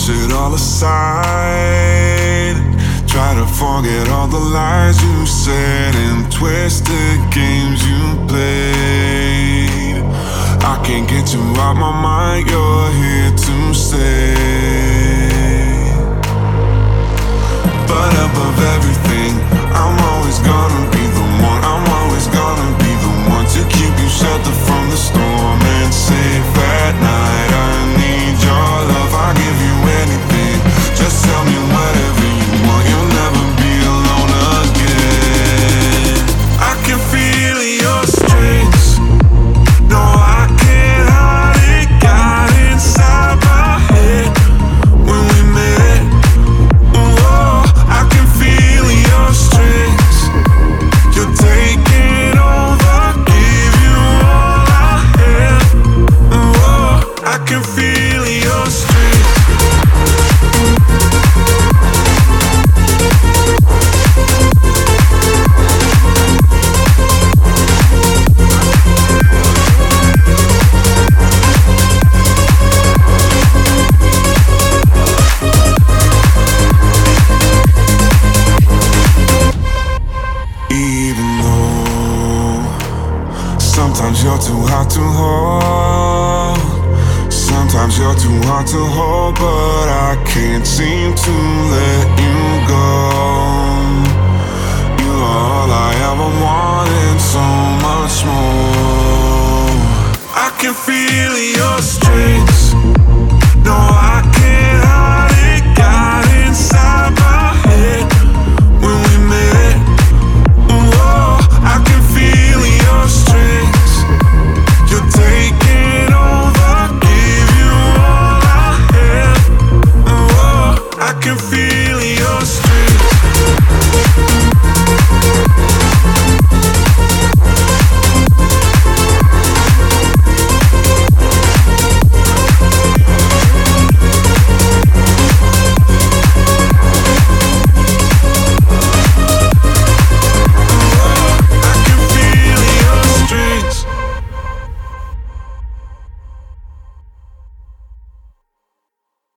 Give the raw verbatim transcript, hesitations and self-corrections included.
it all aside. Try to forget all the lies you said and twisted games you played. I can't get you out my mind, you're here to stay. But above everything, I'm always gonna be the one. I'm always gonna be the one to keep you sheltered from the storm and safe at night. I need your love, I'll give you anything. Just tell me whatever you want, you'll never be alone again. I can feel your strength. No, I can't hide it. Got inside my head when we met. Whoa, I can feel your strength. You're taking over, give you all I have. Whoa, I can feel your strength. Even though sometimes you're too hard to hold, sometimes you're too hard to hold, but I can't seem to let you go. You are all I ever wanted, so much more. I can feel your strength. No, I